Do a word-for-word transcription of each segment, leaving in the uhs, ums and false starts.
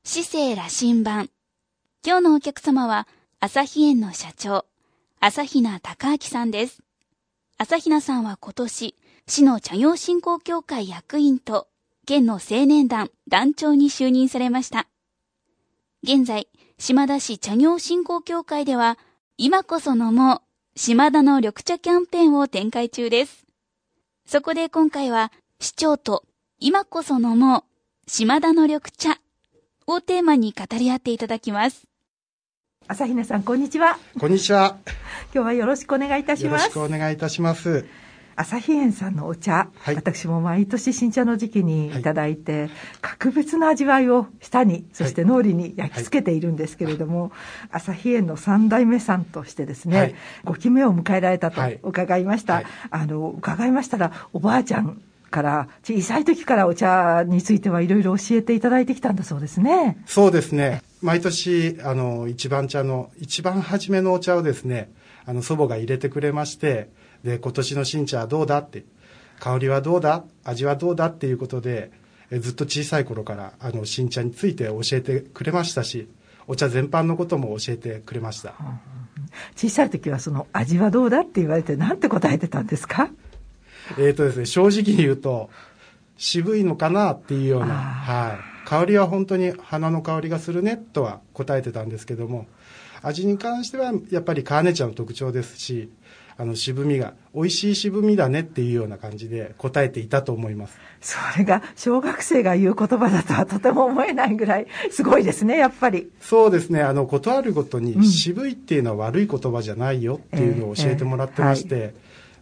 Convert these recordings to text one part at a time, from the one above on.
市政羅針盤。今日のお客様は朝日園の社長朝比奈孝明さんです。朝比奈さんは今年市の茶業振興協会役員と県の青年団団長に就任されました。現在島田市茶業振興協会では今こそ飲もう島田の緑茶キャンペーンを展開中です。そこで今回は市長と今こそ飲もう島田の緑茶をテーマに語り合っていただきます。 朝比奈さん、こんにちは。 こんにちは。 今日はよろしくお願いいたします。 よろしくお願いいたします。 朝日園さんのお茶、はい、私も毎年新茶の時期にいただいて、はい、格別な味わいを舌にそして脳裏に焼き付けているんですけれども、はい、朝日園の三代目さんとしてですね、はい、ごきめを迎えられたと伺いました、はいはい、あの伺いましたらおばあちゃんから小さい時からお茶についてはいろいろ教えていただいてきたんだそうですね。 そうですね、毎年あの一番茶の一番初めのお茶をですね、あの祖母が入れてくれまして、で今年の新茶はどうだって、香りはどうだ、味はどうだっていうことで、えずっと小さい頃からあの新茶について教えてくれましたし、お茶全般のことも教えてくれました、うんうん、 小さい時はその味はどうだって言われて何て答えてたんですか？ えーとですね、正直に言うと渋いのかなっていうような、はい、香りは本当に花の香りがするねとは答えてたんですけども、味に関してはやっぱり川根茶の特徴ですし、あの渋みが美味しい渋みだねっていうような感じで答えていたと思います。 それが小学生が言う言葉だとはとても思えないぐらいすごいですね、やっぱり。 そうですね、あのことあるごとに渋いっていうのは悪い言葉じゃないよっていうのを教えてもらってまして、えーえーはい、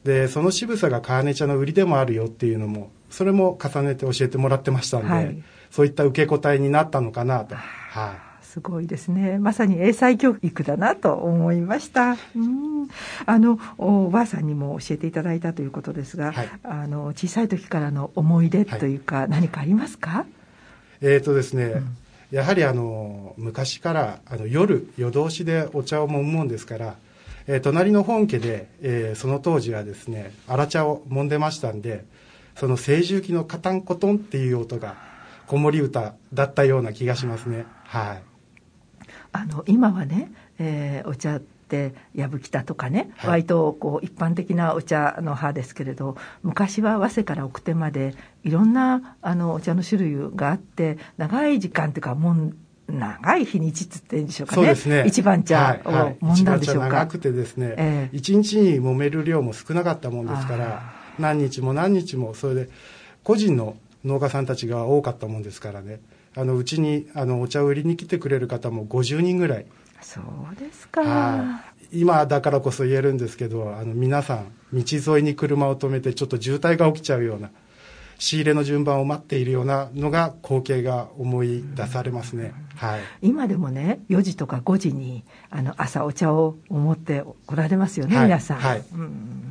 でその渋さが川根茶の売りでもあるよっていうのもそれも重ねて教えてもらってましたので、はい、そういった受け答えになったのかなと、はい、 すごいですね。まさに英才教育だなと思いました。うんあの お, おばあさんにも教えていただいたということですが、はい、あの小さい時からの思い出というか、はい、何かありますか？ えーとですね、うん、やはりあの昔からあの夜夜通しでお茶を揉むもんですから、えー、隣の本家で、えー、その当時はですね荒茶を揉んでましたんで、その清重機のカタンコトンっていう音が子守歌だったような気がしますね。はい。 あの今はね、えー、お茶ってやぶきたとかね、はい、割とこう一般的なお茶の葉ですけれど、昔は早生から奥手までいろんなあのお茶の種類があって、長い時間というかもう長い日にちって言っていいんでしょうかね。 そうですね、 一番茶を揉んだんでしょうか。 一番茶長くてですね、えー、一日に揉める量も少なかったもんですから、何日も何日もそれで個人の農家さんたちが多かったもんですからね、あのうちにあのお茶を売りに来てくれる方もごじゅうにんぐらい。 そうですか。 今だからこそ言えるんですけど、あの皆さん道沿いに車を止めてちょっと渋滞が起きちゃうような、仕入れの順番を待っているようなのが光景が思い出されますね、はい、 今でもねよじとかごじにあの朝お茶を持って来られますよね、はい、皆さん、はい、うん、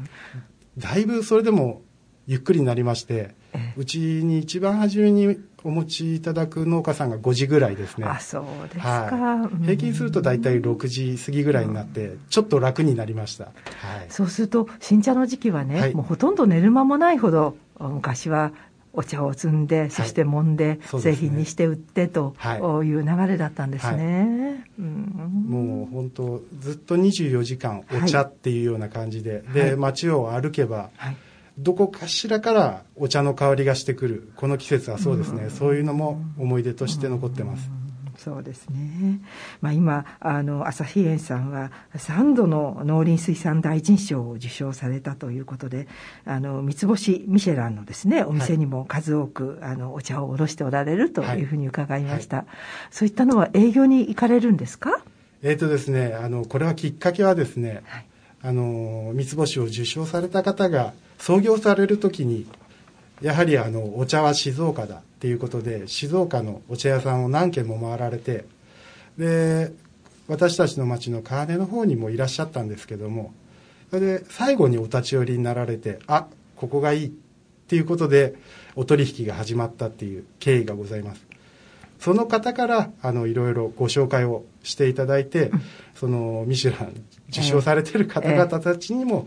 だいぶそれでもゆっくりになりまして、うちに一番初めにお持ちいただく農家さんがごじぐらいですね。 あ、そうですか、 はい、平均するとだいたいろくじ過ぎぐらいになってちょっと楽になりました、はい、 そうすると新茶の時期はね、はい、もうほとんど寝る間もないほど昔はお茶を摘んで、そして揉んで、はい、製品にして売ってという流れだったんですね、はい、うん、 もう本当ずっとにじゅうよじかんお茶っていうような感じで、はい、で街を歩けば、はい、どこかしらからお茶の香りがしてくるこの季節はそうですね、うん、そういうのも思い出として残ってます、 うんそうですね、まあ、今あの朝日園さんはさんどの農林水産大臣賞を受賞されたということで、あの三つ星ミシェランのですねお店にも数多く、はい、あのお茶を卸しておられるというふうに伺いました、はいはい、そういったのは営業に行かれるんですか？ えーとですね、あのこれはきっかけはですね、はい、あの三つ星を受賞された方が創業される時にやはりあのお茶は静岡だっていうことで静岡のお茶屋さんを何軒も回られて、で私たちの町の川根の方にもいらっしゃったんですけども、それで最後にお立ち寄りになられて、あ、ここがいいっていうことでお取引が始まったっていう経緯がございます。その方からあのいろいろご紹介をしていただいて、そのミシュラン受賞されている方々たちにも、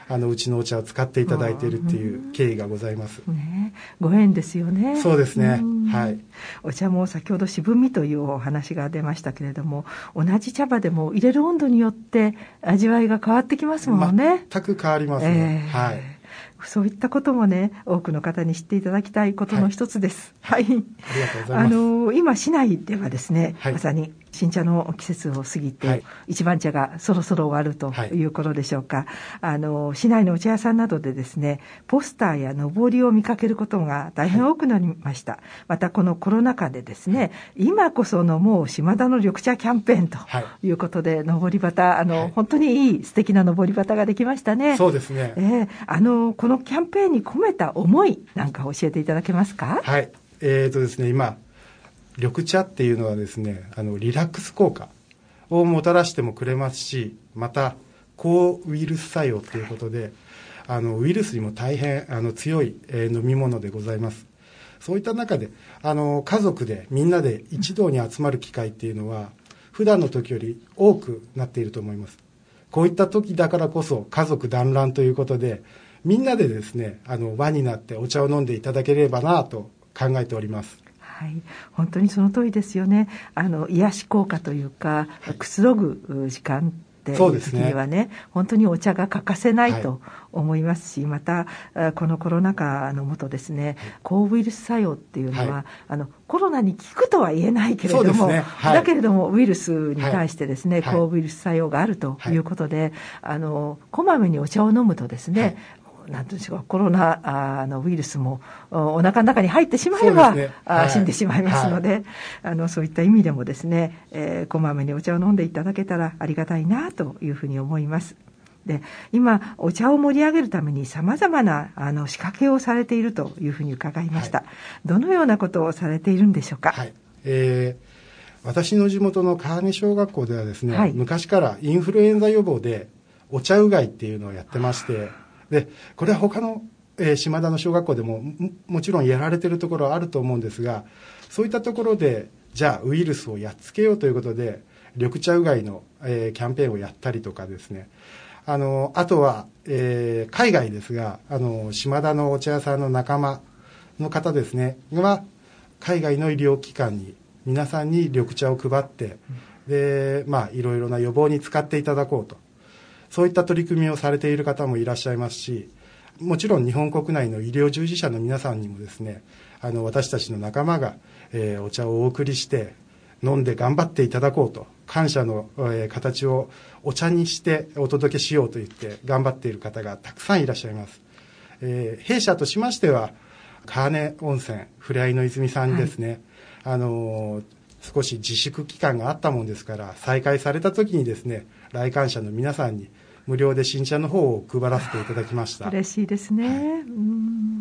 あのうちのお茶を使っていただいているっていう経緯がございます、 ね、ご縁ですよね。 そうですね、はい、 お茶も先ほど渋みというお話が出ましたけれども、同じ茶葉でも入れる温度によって味わいが変わってきますもんね。 全く変わりますね、 えー、はい、そういったこともね、多くの方に知っていただきたいことの一つです。はい。はい、ありがとうございます。 あの、今、市内ではですね、 はい、 まさに新茶の季節を過ぎて、はい、一番茶がそろそろ終わるということでしょうか。はい、あの、市内のお茶屋さんなどでですね、ポスターやのぼりを見かけることが大変多くなりました。はい、また、このコロナ禍でですね、今こそのもう島田の緑茶キャンペーンということで、のぼり旗、あの、はい、本当にいい素敵なのぼり旗ができましたね。 そうですね。 えー、あの、このキャンペーンに込めた思いなんか教えていただけますか？ はい。えーとですね、今、緑茶っていうのはですね、あのリラックス効果をもたらしてもくれますし、また抗ウイルス作用ということで、あのウイルスにも大変あの強い、えー、飲み物でございます。そういった中であの家族でみんなで一堂に集まる機会っていうのは普段の時より多くなっていると思います。こういった時だからこそ家族団らんということで、みんなでですね、あの輪になってお茶を飲んでいただければなと考えております。 はい、本当にその通りですよね。あの癒し効果というか、はい、くつろぐ時間っていう時には ね, ね本当にお茶が欠かせないと思いますし、はい、またこのコロナ禍の下ですね、はい、抗ウイルス作用っていうのは、はい、あのコロナに効くとは言えないけれども、ね、はい、だけれどもウイルスに対してですね、はい、抗ウイルス作用があるということで、はい、あのこまめにお茶を飲むとですね、はい、なんていうんでしょうか、コロナのウイルスもお腹の中に入ってしまえば、ね、はい、死んでしまいますので、はい、あのそういった意味でもですね、えー、こまめにお茶を飲んでいただけたらありがたいなというふうに思います。で、今お茶を盛り上げるためにさまざまなあの仕掛けをされているというふうに伺いました。はい、どのようなことをされているんでしょうか？ はい、えー、私の地元の川根小学校ではですね、はい、昔からインフルエンザ予防でお茶うがいっていうのをやってまして、でこれは他の、えー、島田の小学校でも も, もちろんやられているところはあると思うんですが、そういったところでじゃあウイルスをやっつけようということで緑茶うがいの、えー、キャンペーンをやったりとかですね、あのあとは、えー、海外ですが、あの島田のお茶屋さんの仲間の方ですねは海外の医療機関に皆さんに緑茶を配って、で、まあ、いろいろな予防に使っていただこうと、そういった取り組みをされている方もいらっしゃいますし、もちろん日本国内の医療従事者の皆さんにもですね、あの私たちの仲間が、えー、お茶をお送りして飲んで頑張っていただこうと、感謝の、えー、形をお茶にしてお届けしようと言って頑張っている方がたくさんいらっしゃいます。えー、弊社としましては川根温泉ふれあいの泉さんにですね、はい、あのー、少し自粛期間があったもんですから再開された時にですね、来館者の皆さんに無料で新茶の方を配らせていただきました。 嬉しいですね。はい、うん、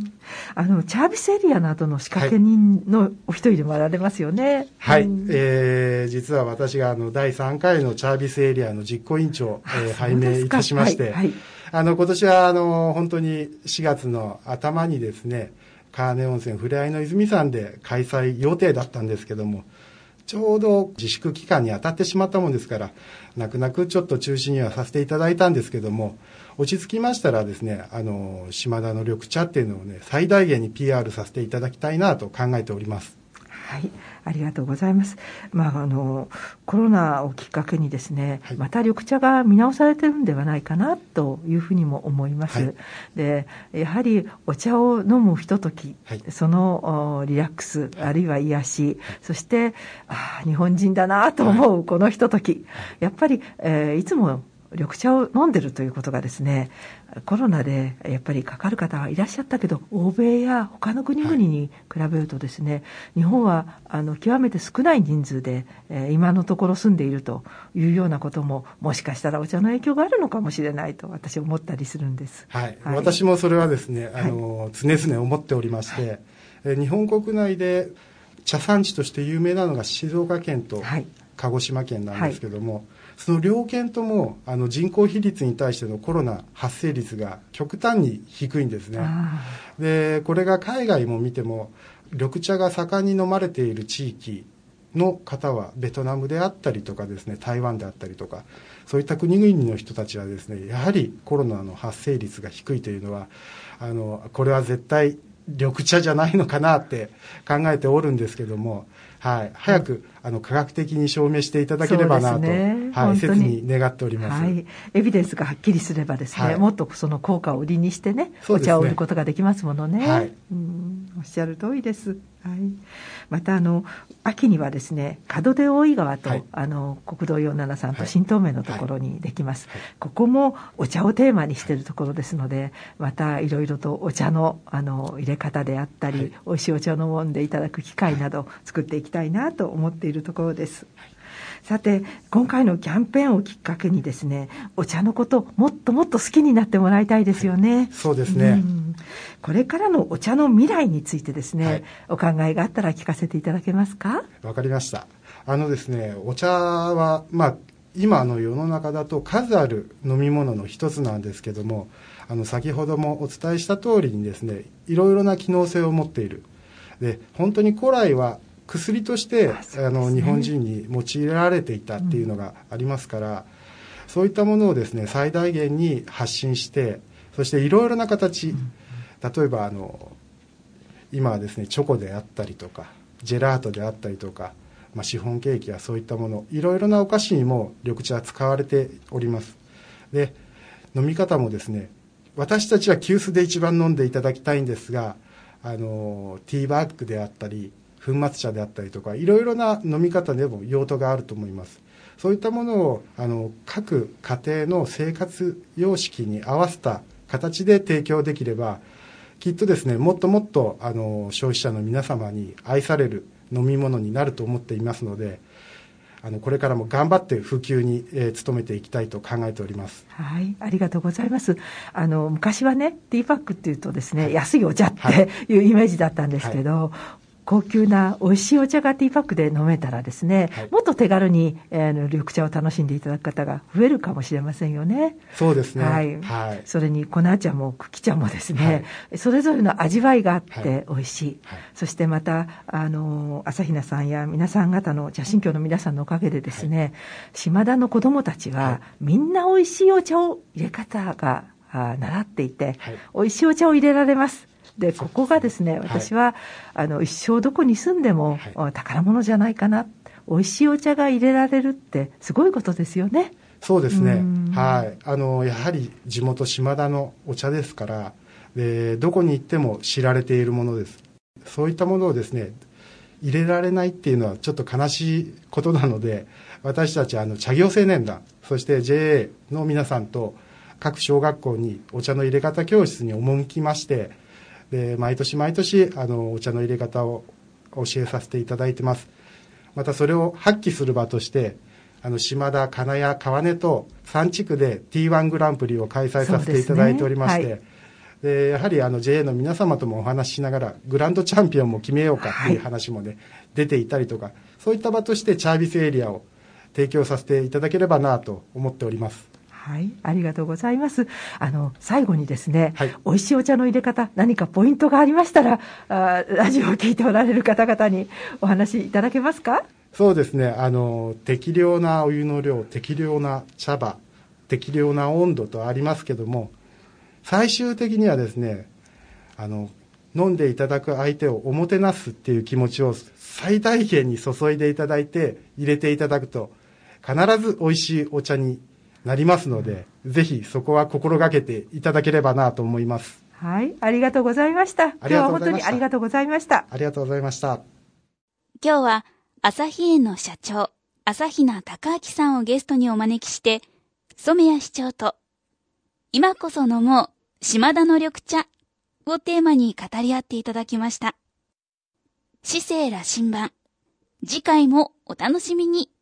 あのチャービスエリアなどの仕掛け人のお一人でもあられますよね。 はい、 うん、 えー、実は私があのだいさんかいのチャービスエリアの実行委員長、えー、拝命いたしまして、はいはい、あの今年はあの本当にしがつの頭にですね、川根温泉ふれあいの泉さんで開催予定だったんですけども、ちょうど自粛期間に当たってしまったもんですから、泣く泣くちょっと中止にはさせていただいたんですけども、落ち着きましたらですね、あの島田の緑茶っていうのをね、最大限に ピーアール させていただきたいなと考えております。 はい、ありがとうございます。まあ、あのコロナをきっかけにですね、はい、また緑茶が見直されてるんではないかなというふうにも思います。はい、でやはりお茶を飲むひととき、はい、そのリラックス、あるいは癒し、はい、そしてあ日本人だなと思うこのひととき、はい、やっぱり、えー、いつも緑茶を飲んでるということがですね、コロナでやっぱりかかる方はいらっしゃったけど、欧米や他の国々に比べるとですね、はい、日本はあの極めて少ない人数で、えー、今のところ住んでいるというようなことも、もしかしたらお茶の影響があるのかもしれないと私は思ったりするんです。 はいはい、私もそれはですね、あの、はい、常々思っておりまして、はい、日本国内で茶産地として有名なのが静岡県と鹿児島県なんですけども、はいはい、その両県ともあの人口比率に対してのコロナ発生率が極端に低いんですね。でこれが海外も見ても緑茶が盛んに飲まれている地域の方はベトナムであったりとかですね、台湾であったりとか、そういった国々の人たちはですね、やはりコロナの発生率が低いというのは、あのこれは絶対緑茶じゃないのかなって考えておるんですけども、はい、早くあの科学的に証明していただければなと、ね、はい、切に願っております、 はい、エビデンスがはっきりすればですね、はい、もっとその効果を売りにしてね、お茶を売ることができますものね、はい、うん、おっしゃる通りです、はい、またあの秋にはですね、門出大井川と、はい、あの国道よんじゅうななさんと新東名のところにできます、はいはい、ここもお茶をテーマにしているところですので、またいろいろとお茶の、あの入れ方であったり、はい、美味しいお茶を飲んでいただく機会など作っていきたいなと思っているところです、はい、さて今回のキャンペーンをきっかけにですね、お茶のこともっともっと好きになってもらいたいですよね、 はい、そうですね、うん、 これからのお茶の未来についてですね、はい、お考えがあったら聞かせていただけますか。 わかりました。あのですね、お茶は、まあ、今の世の中だと数ある飲み物の一つなんですけども、あの先ほどもお伝えした通りにですね、いろいろな機能性を持っている。で、本当に古来は薬として、あ、そうですね、あの日本人に用いられていたっていうのがありますから、うん、そういったものをですね、最大限に発信して、そしていろいろな形、うん、例えばあの今はですね、チョコであったりとかジェラートであったりとか、まあ、シフォンケーキやそういったもの、いろいろなお菓子にも緑茶は使われております。で、飲み方もですね、私たちは急須で一番飲んでいただきたいんですが、あのティーバッグであったり粉末茶であったりとか、いろいろな飲み方でも用途があると思います。そういったものをあの各家庭の生活様式に合わせた形で提供できれば、きっとですね、もっともっとあの消費者の皆様に愛される飲み物になると思っていますので、あのこれからも頑張って普及に、えー、努めていきたいと考えております。 はい、ありがとうございます。あの昔はね、ティーパックっていうとですね、はい、安いお茶っていうイメージだったんですけど、はい、高級な美味しいお茶がティーパックで飲めたらですね、はい、もっと手軽に、えー、緑茶を楽しんでいただく方が増えるかもしれませんよね。 そうですね、 はいはい、それに粉茶も茎茶もですね、はい、それぞれの味わいがあって美味しい、はいはい、そしてまたあの朝比奈さんや皆さん方の茶新教の皆さんのおかげでですね、はい、島田の子どもたちは、はい、みんな美味しいお茶を入れ方が習っていて、はい、美味しいお茶を入れられます。でここがですね、私は、はい、あの一生どこに住んでも、はい、宝物じゃないかな、美味しいお茶が入れられるってすごいことですよね。 そうですね、はい、あのやはり地元島田のお茶ですから、でどこに行っても知られているものです。そういったものをですね、入れられないっていうのはちょっと悲しいことなので、私たちあの茶業青年団、そして ジェーエー の皆さんと各小学校にお茶の入れ方教室に赴きまして、で毎年毎年あのお茶の入れ方を教えさせていただいてます。またそれを発揮する場として、あの島田、金谷、川根とさん地区で ティーワン グランプリを開催させていただいておりまして、 で、ね、はい、でやはりあの ジェーエー の皆様ともお話ししながらグランドチャンピオンも決めようかっていう話もね、はい、出ていたりとか、そういった場としてチャービスエリアを提供させていただければなと思っております。 はい、ありがとうございます。あの最後にですね、はい、美味しいお茶の入れ方、何かポイントがありましたら、あラジオを聞いておられる方々にお話しいただけますか。 そうですね、あの適量なお湯の量、適量な茶葉、適量な温度とありますけども、最終的にはですね、あの飲んでいただく相手をおもてなすっていう気持ちを最大限に注いでいただいて入れていただくと、必ず美味しいお茶になりますので、ぜひそこは心がけていただければなと思います。 はい、ありがとうございました。今日は本当にありがとうございました。 ありがとうございました。 今日は朝日園の社長朝比奈孝明さんをゲストにお招きして、染谷市長と今こそ飲もう島田の緑茶をテーマに語り合っていただきました。市政羅針盤、次回もお楽しみに。